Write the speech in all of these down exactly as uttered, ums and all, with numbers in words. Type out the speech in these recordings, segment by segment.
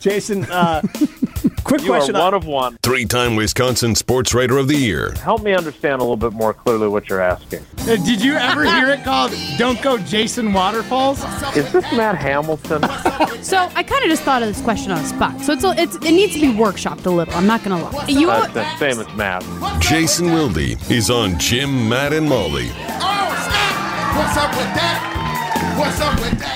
Jason, uh, quick you question. You are one of one. Three-time Wisconsin Sports Writer of the Year. Help me understand a little bit more clearly what you're asking. Uh, did you ever hear it called Don't Go Jason Waterfalls? Is this Matt Hamilton? So I kind of just thought of this question on the spot. So it's, a, it's it needs to be workshopped a little. I'm not going to lie. You That's the same as Matt. Jason Wilde is on Jim, Matt, and Molly. Oh, snap! What's up with that? What's up with that?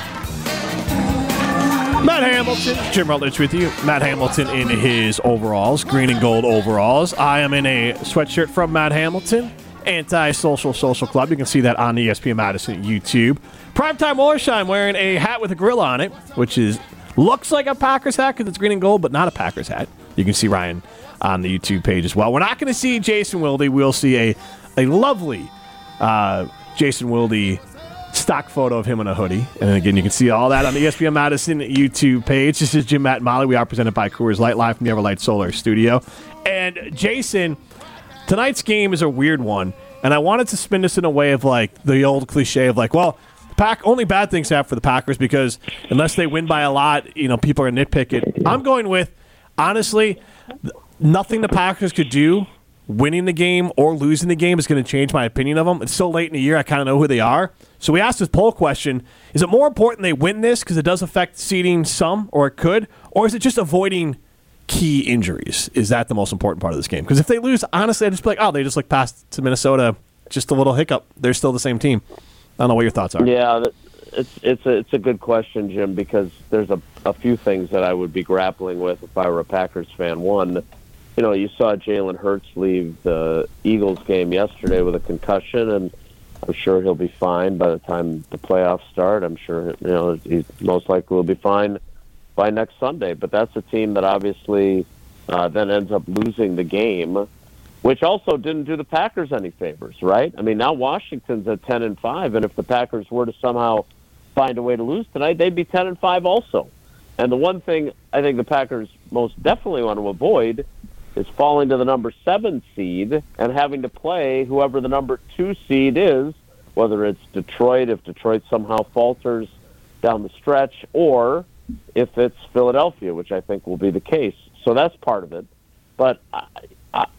Matt Hamilton, Jim Rutledge with you. Matt Hamilton in his overalls, green and gold overalls. I am in a sweatshirt from Matt Hamilton, Anti-Social Social Club. You can see that on the E S P N Madison YouTube. Primetime Orsheim wearing a hat with a grill on it, which is looks like a Packers hat because it's green and gold, but not a Packers hat. You can see Ryan on the YouTube page as well. We're not going to see Jason Wilde. We'll see a, a lovely uh, Jason Wilde stock photo of him in a hoodie. And again, you can see all that on the E S P N Madison YouTube page. This is Jim, Matt, and Molly. We are presented by Coors Light, live from the Everlight Solar Studio. And Jason, tonight's game is a weird one. And I wanted to spin this in a way of like the old cliche of like, well, the Pack only bad things happen for the Packers because unless they win by a lot, you know, people are going to nitpick it. I'm going with, honestly, nothing the Packers could do winning the game or losing the game is going to change my opinion of them. It's so late in the year, I kind of know who they are. So we asked this poll question, is it more important they win this because it does affect seeding some, or it could, or is it just avoiding key injuries? Is that the most important part of this game? Because if they lose, honestly, I'd just be like, oh, they just look past to Minnesota, just a little hiccup. They're still the same team. I don't know what your thoughts are. Yeah, it's it's a, it's a good question, Jim, because there's a, a few things that I would be grappling with if I were a Packers fan. One, you know, you saw Jalen Hurts leave the Eagles game yesterday with a concussion, and I'm sure he'll be fine by the time the playoffs start. I'm sure, you know, he most likely will be fine by next Sunday. But that's a team that obviously uh, then ends up losing the game, which also didn't do the Packers any favors, right? I mean, now Washington's at ten and five, and if the Packers were to somehow find a way to lose tonight, they'd be ten and five also. And the one thing I think the Packers most definitely want to avoid is falling to the number seven seed and having to play whoever the number two seed is, whether it's Detroit, if Detroit somehow falters down the stretch, or if it's Philadelphia, which I think will be the case. So that's part of it. But I, I,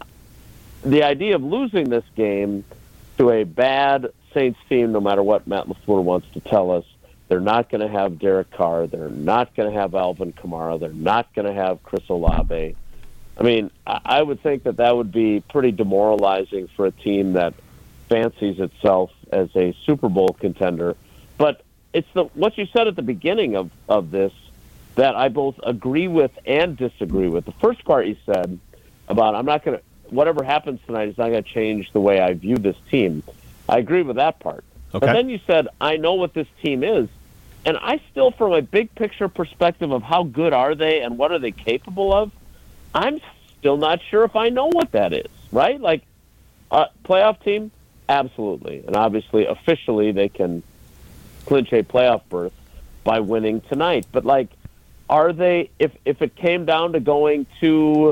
the idea of losing this game to a bad Saints team, no matter what Matt LaFleur wants to tell us, they're not going to have Derek Carr, they're not going to have Alvin Kamara, they're not going to have Chris Olave. I mean, I would think that that would be pretty demoralizing for a team that fancies itself as a Super Bowl contender. But it's the what you said at the beginning of, of this that I both agree with and disagree with. The first part you said about I'm not going to, whatever happens tonight is not going to change the way I view this team. I agree with that part. Okay. But then you said, I know what this team is. And I still, from a big picture perspective of how good are they and what are they capable of, I'm still not sure if I know what that is, right? Like, uh, playoff team? Absolutely. And obviously, officially, they can clinch a playoff berth by winning tonight. But, like, are they, if, if it came down to going to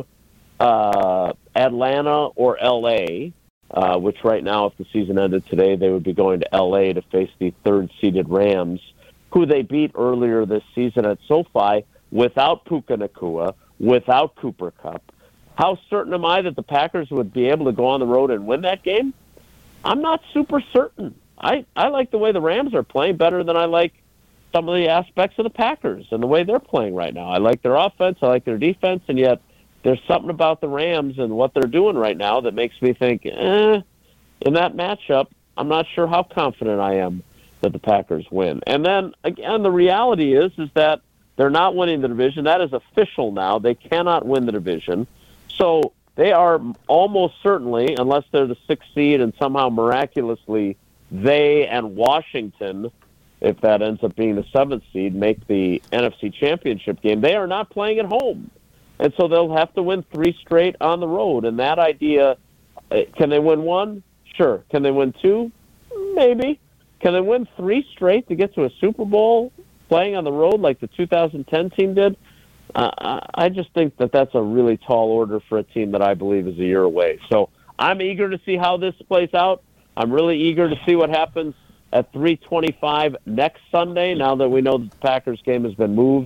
uh, Atlanta or L A, uh, which right now, if the season ended today, they would be going to L A to face the third-seeded Rams, who they beat earlier this season at SoFi without Puka Nacua, without Cooper Kupp. How certain am I that the Packers would be able to go on the road and win that game? I'm not super certain. I, I like the way the Rams are playing better than I like some of the aspects of the Packers and the way they're playing right now. I like their offense, I like their defense, and yet there's something about the Rams and what they're doing right now that makes me think, eh, in that matchup, I'm not sure how confident I am that the Packers win. And then, again, the reality is, is that they're not winning the division. That is official now. They cannot win the division. So they are almost certainly, unless they're the sixth seed and somehow miraculously they and Washington, if that ends up being the seventh seed, make the N F C Championship game, they are not playing at home. And so they'll have to win three straight on the road. And that idea, can they win one? Sure. Can they win two? Maybe. Can they win three straight to get to a Super Bowl playing on the road like the two thousand ten team did? Uh, I just think that that's a really tall order for a team that I believe is a year away. So I'm eager to see how this plays out. I'm really eager to see what happens at three twenty-five next Sunday, now that we know that the Packers game has been moved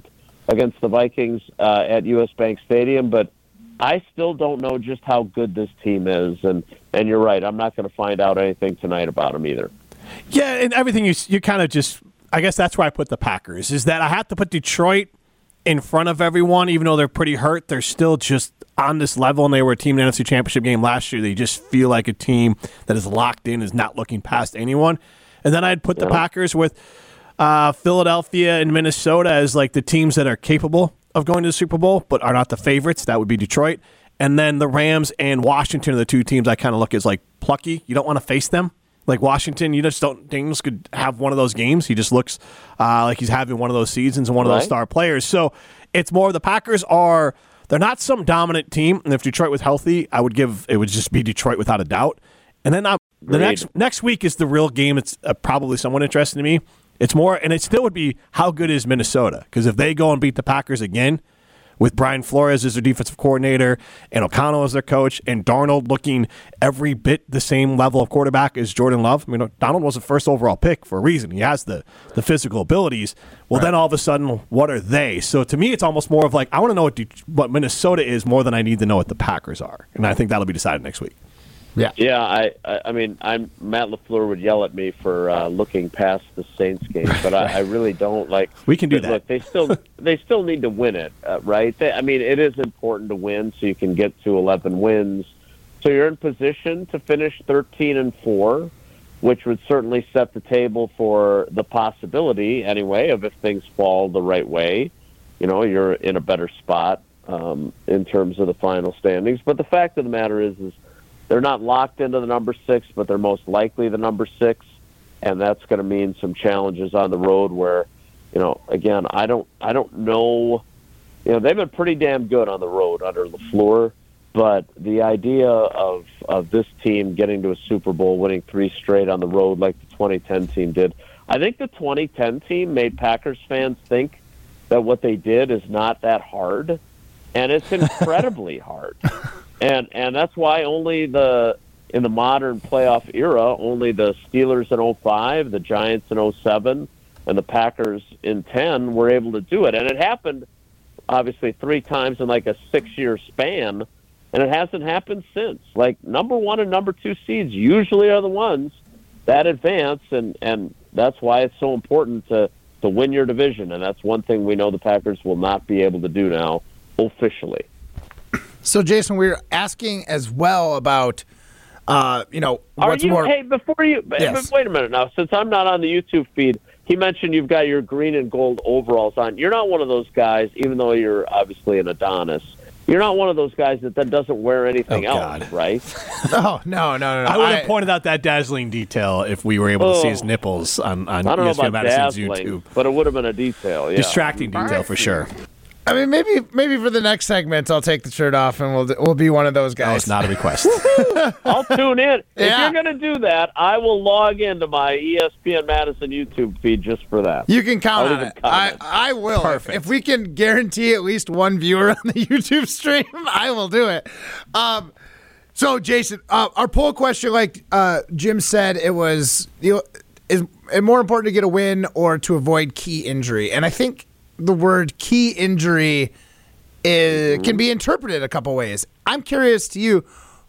against the Vikings uh, at U S Bank Stadium, but I still don't know just how good this team is. And, and you're right, I'm not going to find out anything tonight about them either. Yeah, and everything you you kind of just, I guess that's where I put the Packers, is that I have to put Detroit in front of everyone, even though they're pretty hurt. They're still just on this level, and they were a team in the N F C Championship game last year. They just feel like a team that is locked in, is not looking past anyone. And then I'd put yeah. the Packers with uh, Philadelphia and Minnesota as like the teams that are capable of going to the Super Bowl, but are not the favorites. That would be Detroit. And then the Rams and Washington are the two teams I kind of look as like plucky. You don't want to face them. Like Washington, you just don't. Daniels could have one of those games. He just looks uh, like he's having one of those seasons and one of right. those star players. So it's more the Packers are. They're not some dominant team. And if Detroit was healthy, I would give it would just be Detroit without a doubt. And then uh, the Great. next next week is the real game. It's uh, probably somewhat interesting to me. It's more, and it still would be how good is Minnesota? Because if they go and beat the Packers again, with Brian Flores as their defensive coordinator and O'Connell as their coach and Darnold looking every bit the same level of quarterback as Jordan Love. I mean, Donald was the first overall pick for a reason. He has the, the physical abilities. Well, right. then all of a sudden, what are they? So to me, it's almost more of like, I want to know what, De- what Minnesota is more than I need to know what the Packers are. And I think that'll be decided next week. Yeah, yeah. I, I, I mean, I'm Matt LaFleur would yell at me for uh, looking past the Saints game, but I, I really don't like. We can do that. Look, they still they still need to win it, uh, right? They, I mean, it is important to win so you can get to eleven wins. So you're in position to finish thirteen and four, which would certainly set the table for the possibility, anyway, of if things fall the right way, you know, you're in a better spot um, in terms of the final standings. But the fact of the matter is, is. They're not locked into the number six, but they're most likely the number six, and that's going to mean some challenges on the road where, you know, again, I don't I don't know. You know, they've been pretty damn good on the road under LaFleur, but the idea of, of this team getting to a Super Bowl, winning three straight on the road like the twenty ten team did, I think the twenty ten team made Packers fans think that what they did is not that hard, and it's incredibly hard. And and that's why only the in the modern playoff era, only the Steelers in oh five, the Giants in oh seven, and the Packers in ten were able to do it. And it happened, obviously, three times in like a six-year span, and it hasn't happened since. Like, number one and number two seeds usually are the ones that advance, and, and that's why it's so important to, to win your division. And that's one thing we know the Packers will not be able to do now officially. So, Jason, we we're asking as well about, uh, you know, what's Are you, more. Hey, before you, Yes. wait a minute now. Since I'm not on the YouTube feed, he mentioned you've got your green and gold overalls on. You're not one of those guys, even though you're obviously an Adonis. You're not one of those guys that, that doesn't wear anything Oh, else, God. right? No, no, no, no. no. I would have I- pointed out that dazzling detail if we were able to see his Oh. nipples on, on I don't E S P know N about Madison's dazzling, YouTube. but it would have been a detail. Yeah. Distracting detail for sure. I mean, maybe maybe for the next segment, I'll take the shirt off and we'll we'll be one of those That guys. was not a request. I'll tune in. If Yeah. you're going to do that, I will log into my E S P N Madison YouTube feed just for that. You can count I'll on even it. I, comment. I will. Perfect. If we can guarantee at least one viewer on the YouTube stream, I will do it. Um, so, Jason, uh, our poll question, like uh, Jim said, it was, you know, is it more important to get a win or to avoid key injury? And I think the word key injury is, can be interpreted a couple ways. I'm curious to you,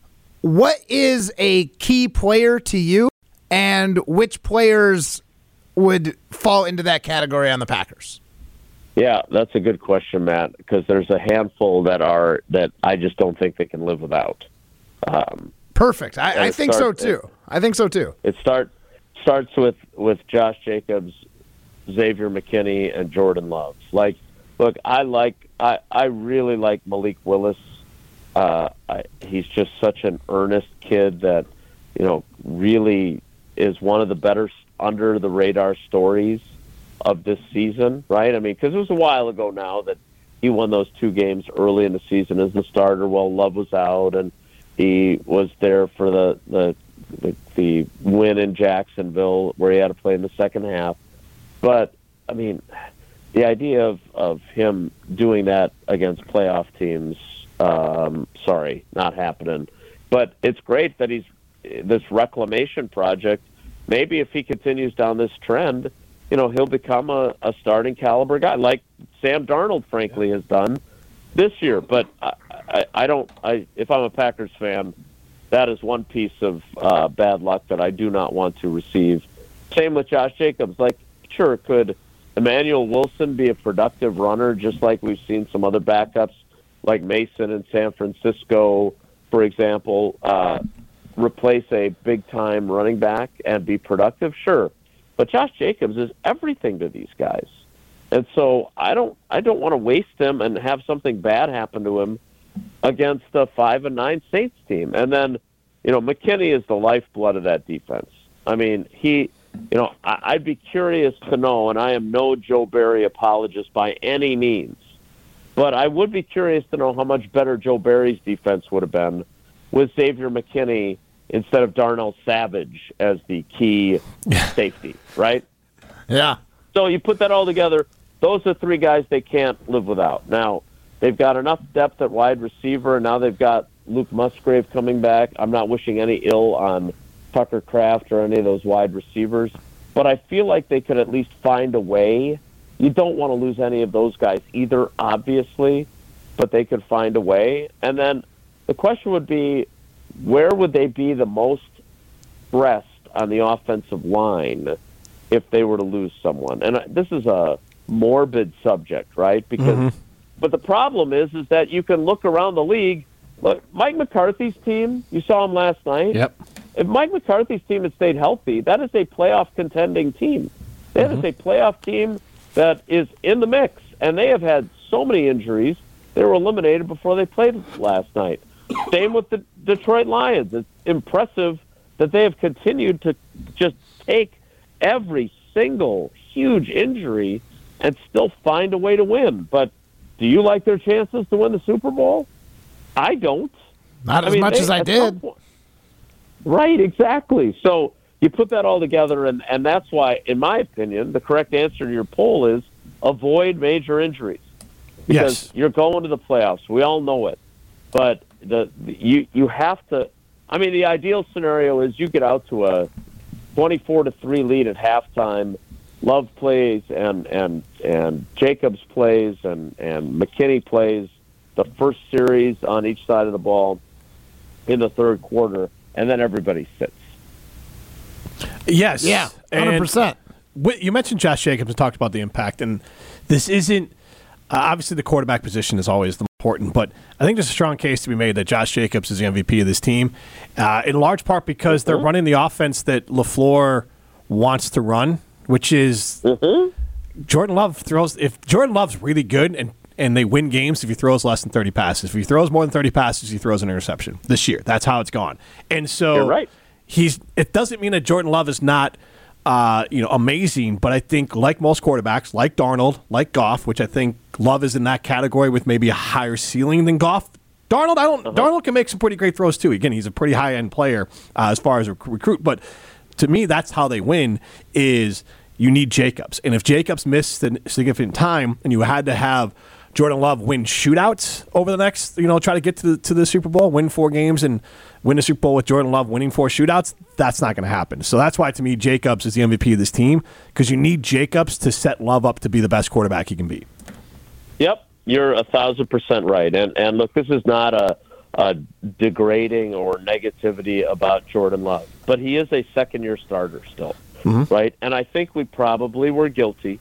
what is a key player to you, and which players would fall into that category on the Packers? Yeah, that's a good question, Matt, because there's a handful that are that I just don't think they can live without. Um, Perfect. I, I it think so starts- too. I think so too. it start starts with, with Josh Jacobs, Xavier McKinney, and Jordan Love. Like, look, I like I, I really like Malik Willis. Uh, I, he's just such an earnest kid that, you know, really is one of the better under the radar stories of this season, right? I mean, because it was a while ago now that he won those two games early in the season as the starter while Love was out, and he was there for the the, the, the win in Jacksonville where he had to play in the second half. But, I mean, the idea of, of him doing that against playoff teams, um, sorry, not happening. But it's great that he's this reclamation project. Maybe if he continues down this trend, you know, he'll become a, a starting caliber guy. Like Sam Darnold, frankly, has done this year. But I, I, I don't. I if I'm a Packers fan, that is one piece of uh, bad luck that I do not want to receive. Same with Josh Jacobs. Like, sure, could Emmanuel Wilson be a productive runner, just like we've seen some other backups, like Mason in San Francisco, for example, uh, replace a big-time running back and be productive? Sure. But Josh Jacobs is everything to these guys. And so I don't I don't want to waste him and have something bad happen to him against a five and nine Saints team. And then, you know, McKinney is the lifeblood of that defense. I mean, he, you know, I, I'd be curious to know, and I am no Joe Barry apologist by any means, but I would be curious to know how much better Joe Barry's defense would have been with Xavier McKinney instead of Darnell Savage as the key safety, right? Yeah. So you put that all together, those are three guys they can't live without. Now, they've got enough depth at wide receiver, and now they've got Luke Musgrave coming back. I'm not wishing any ill on Tucker Kraft or any of those wide receivers, but I feel like they could at least find a way. You don't want to lose any of those guys either, obviously, but they could find a way. And then the question would be, where would they be the most stressed on the offensive line if they were to lose someone? And this is a morbid subject, right? Because, mm-hmm. but the problem is, is that you can look around the league. Look, Mike McCarthy's team, you saw him last night. Yep. If Mike McCarthy's team had stayed healthy, that is a playoff contending team. That mm-hmm. is a playoff team that is in the mix, and they have had so many injuries. They were eliminated before they played last night. Same with the Detroit Lions. It's impressive that they have continued to just take every single huge injury and still find a way to win. But do you like their chances to win the Super Bowl? I don't. Not I as mean, much they, as I did. Point, right, exactly. So you put that all together, and, and that's why, in my opinion, the correct answer to your poll is avoid major injuries. Because yes. you're going to the playoffs. We all know it. But the, the you you have to – I mean, the ideal scenario is you get out to a twenty-four to three lead at halftime. Love plays and, and, and Jacobs plays and, and McKinney plays the first series on each side of the ball in the third quarter, and then everybody sits. Yes. Yeah, one hundred percent. And you mentioned Josh Jacobs and talked about the impact, and this isn't uh, – obviously the quarterback position is always the important, but I think there's a strong case to be made that Josh Jacobs is the M V P of this team, uh, in large part because mm-hmm. they're running the offense that LaFleur wants to run, which is mm-hmm. Jordan Love throws – if Jordan Love's really good and and they win games if he throws less than thirty passes. If he throws more than thirty passes, he throws an interception this year. That's how it's gone. And so You're right. he's it doesn't mean that Jordan Love is not uh, you know, amazing, but I think like most quarterbacks, like Darnold, like Goff, which I think Love is in that category with maybe a higher ceiling than Goff. Darnold, I don't. Uh-huh. Darnold can make some pretty great throws too. Again, he's a pretty high end player uh, as far as a recruit. But to me, that's how they win. Is you need Jacobs, and if Jacobs missed a significant time, and you had to have Jordan Love win shootouts over the next, you know, try to get to the, to the Super Bowl, win four games, and win the Super Bowl with Jordan Love winning four shootouts, that's not going to happen. So that's why, to me, Jacobs is the M V P of this team, because you need Jacobs to set Love up to be the best quarterback he can be. Yep, you're a thousand percent right. And and look, this is not a, a degrading or negativity about Jordan Love, but he is a second-year starter still, mm-hmm. right? And I think we probably were guilty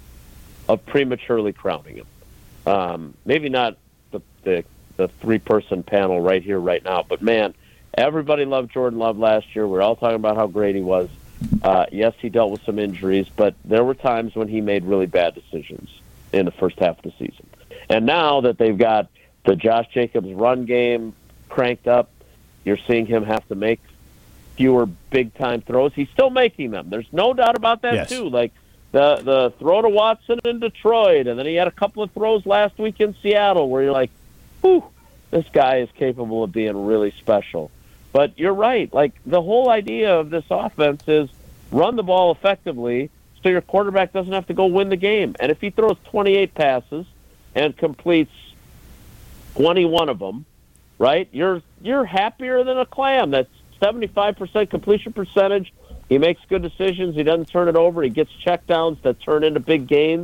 of prematurely crowning him. Um, maybe not the, the the three-person panel right here, right now, but, man, everybody loved Jordan Love last year. We were all talking about how great he was. Uh, yes, he dealt with some injuries, but there were times when he made really bad decisions in the first half of the season. And now that they've got the Josh Jacobs run game cranked up, you're seeing him have to make fewer big-time throws. He's still making them. There's no doubt about that, yes. too. Like, The the throw to Watson in Detroit, and then he had a couple of throws last week in Seattle where you're like, whew, this guy is capable of being really special. But you're right. Like, the whole idea of this offense is run the ball effectively so your quarterback doesn't have to go win the game. And if he throws twenty-eight passes and completes twenty-one of them, right, you're you're happier than a clam. That's seventy-five percent completion percentage. He makes good decisions. He doesn't turn it over. He gets checkdowns that turn into big gains.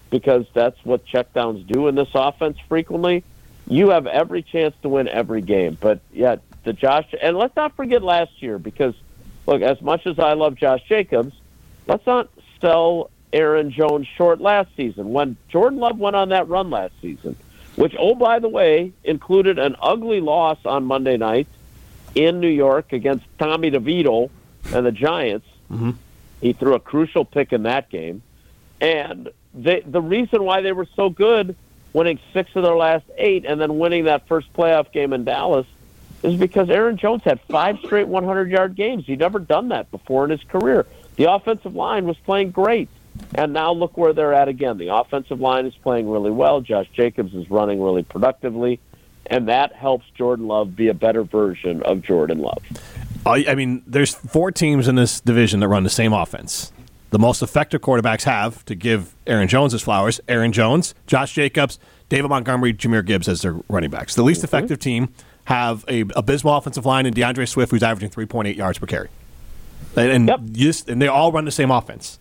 because that's what checkdowns do in this offense frequently, you have every chance to win every game. But, yeah, the Josh – and let's not forget last year because, look, as much as I love Josh Jacobs, let's not sell Aaron Jones short last season. When Jordan Love went on that run last season, which, oh, by the way, included an ugly loss on Monday night in New York against Tommy DeVito and the Giants. Mm-hmm. He threw a crucial pick in that game. And they, the reason why they were so good, winning six of their last eight and then winning that first playoff game in Dallas, is because Aaron Jones had five straight hundred-yard games. He'd never done that before in his career. The offensive line was playing great. And now look where they're at again. The offensive line is playing really well. Josh Jacobs is running really productively. And that helps Jordan Love be a better version of Jordan Love. I mean, there's four teams in this division that run the same offense. The most effective quarterbacks have, to give Aaron Jones his flowers, Aaron Jones, Josh Jacobs, David Montgomery, Jahmyr Gibbs as their running backs. The least mm-hmm. effective team have a abysmal offensive line and DeAndre Swift, who's averaging three point eight yards per carry. And, and, yep. just, and they all run the same offense.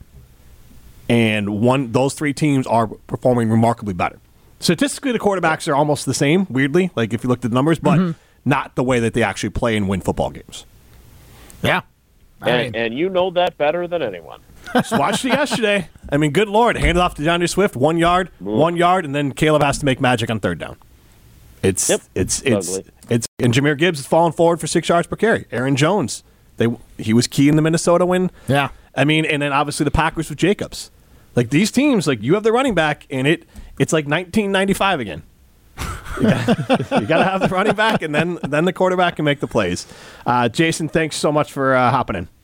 And one, those three teams are performing remarkably better. Statistically, the quarterbacks are almost the same, weirdly, like if you looked at the numbers, but mm-hmm. not the way that they actually play and win football games. Yeah. I and, mean. and you know that better than anyone. Just watched it yesterday. I mean, good Lord. Hand it off to DeAndre Swift, one yard, mm. one yard, and then Caleb has to make magic on third down. It's, yep. it's, it's, it's, it's, and Jahmyr Gibbs is falling forward for six yards per carry. Aaron Jones, they he was key in the Minnesota win. Yeah. I mean, and then obviously the Packers with Jacobs. Like these teams, like you have the running back, and it it's like nineteen ninety-five again. You got to have the running back, and then then the quarterback can make the plays. Uh, Jason, thanks so much for uh, hopping in.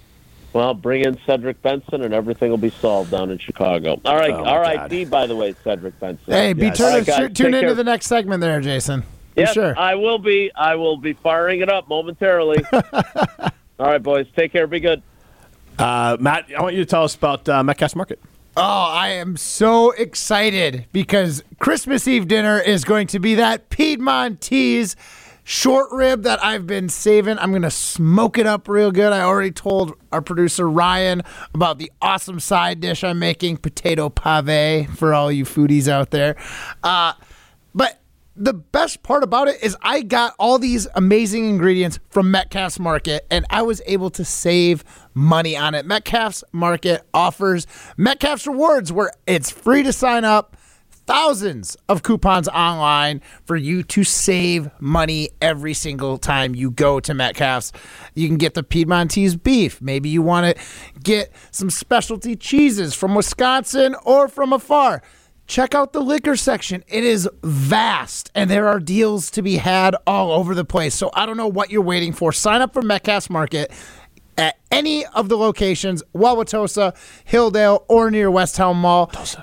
Well, bring in Cedric Benson, and everything will be solved down in Chicago. All right, oh R I P, by the way, Cedric Benson. Hey, be yes. turn, right, guys, tune into care. the next segment there, Jason. For yes, sure. I will be. I will be firing it up momentarily. All right, boys, take care. Be good. Uh, Matt, I want you to tell us about uh, Metcalf's Market. Oh, I am so excited because Christmas Eve dinner is going to be that Piedmontese short rib that I've been saving. I'm going to smoke it up real good. I already told our producer Ryan about the awesome side dish I'm making, potato pave, for all you foodies out there. Uh, but the best part about it is I got all these amazing ingredients from Metcalf's Market, and I was able to save money on it. Metcalf's Market offers Metcalf's Rewards, where it's free to sign up, thousands of coupons online for you to save money every single time you go to Metcalf's. You can get the Piedmontese beef. Maybe you want to get some specialty cheeses from Wisconsin or from afar. Check out the liquor section. It is vast, and there are deals to be had all over the place. So I don't know what you're waiting for. Sign up for Metcalf's Market at any of the locations, Wauwatosa, Hilldale, or near West Town Mall. Tosa.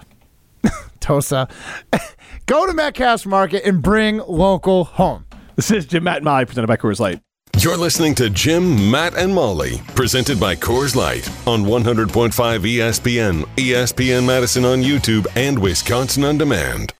Tosa. Go to Metcalf's Market and bring local home. This is Jim, Matt, and Molly, presented by Coors Light. You're listening to Jim, Matt, and Molly, presented by Coors Light on one hundred point five E S P N, E S P N Madison on YouTube, and Wisconsin On Demand.